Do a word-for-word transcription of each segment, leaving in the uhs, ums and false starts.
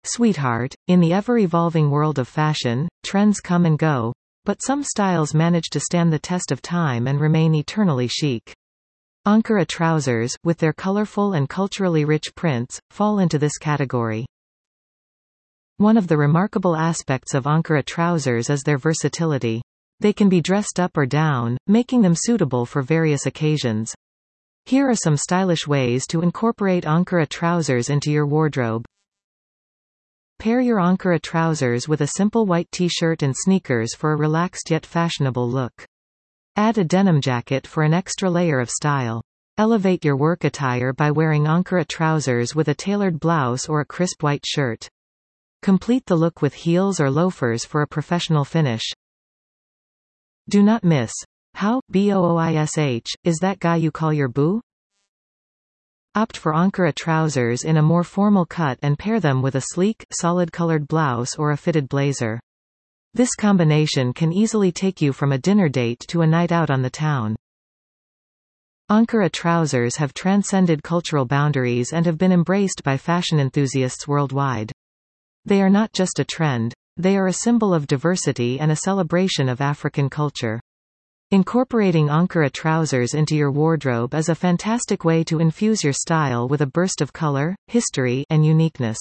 Sweetheart, in the ever-evolving world of fashion, trends come and go, but some styles manage to stand the test of time and remain eternally chic. Ankara trousers, with their colorful and culturally rich prints, fall into this category. One of the remarkable aspects of Ankara trousers is their versatility. They can be dressed up or down, making them suitable for various occasions. Here are some stylish ways to incorporate Ankara trousers into your wardrobe. Pair your Ankara trousers with a simple white t-shirt and sneakers for a relaxed yet fashionable look. Add a denim jacket for an extra layer of style. Elevate your work attire by wearing Ankara trousers with a tailored blouse or a crisp white shirt. Complete the look with heels or loafers for a professional finish. Do not miss. How, boish, is that guy you call your boo? Opt for Ankara trousers in a more formal cut and pair them with a sleek, solid-colored blouse or a fitted blazer. This combination can easily take you from a dinner date to a night out on the town. Ankara trousers have transcended cultural boundaries and have been embraced by fashion enthusiasts worldwide. They are not just a trend, they are a symbol of diversity and a celebration of African culture. Incorporating Ankara trousers into your wardrobe is a fantastic way to infuse your style with a burst of color, history, and uniqueness.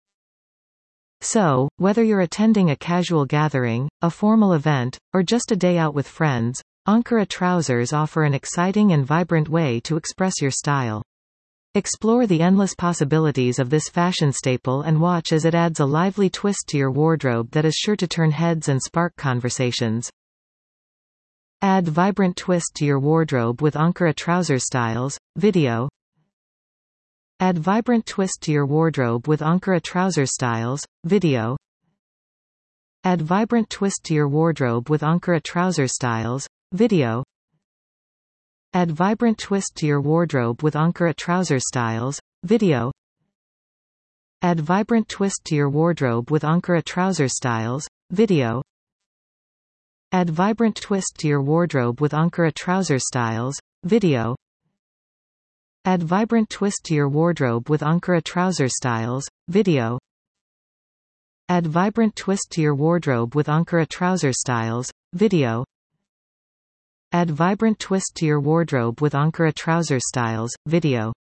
So, whether you're attending a casual gathering, a formal event, or just a day out with friends, Ankara trousers offer an exciting and vibrant way to express your style. Explore the endless possibilities of this fashion staple and watch as it adds a lively twist to your wardrobe that is sure to turn heads and spark conversations. Add vibrant twist to your wardrobe with Ankara trouser styles. Video. Add vibrant twist to your wardrobe with Ankara trouser styles. Video. Add vibrant twist to your wardrobe with Ankara trouser styles. Video. Add vibrant twist to your wardrobe with Ankara trouser styles. Video. Add vibrant twist to your wardrobe with Ankara trouser styles. Video. Add vibrant twist to your wardrobe with Ankara trouser styles. Video. Add vibrant twist to your wardrobe with Ankara trouser styles. Video. Add vibrant twist to your wardrobe with Ankara trouser styles. Video. Add vibrant twist to your wardrobe with Ankara trouser styles. Video.